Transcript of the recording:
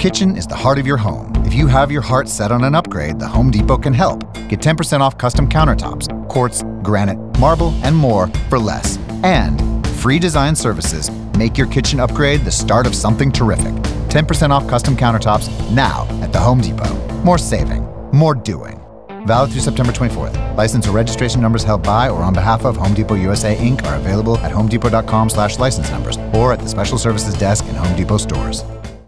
kitchen is the heart of your home. If you have your heart set on an upgrade, the Home Depot can help. Get 10% off custom countertops, quartz, granite, marble, and more for less. And free design services make your kitchen upgrade the start of something terrific. 10% off custom countertops now at the Home Depot. More saving, more doing. Valid through September 24th. License or registration numbers held by or on behalf of Home Depot USA Inc. are available at homedepot.com/license numbers or at the Special Services desk in Home Depot stores.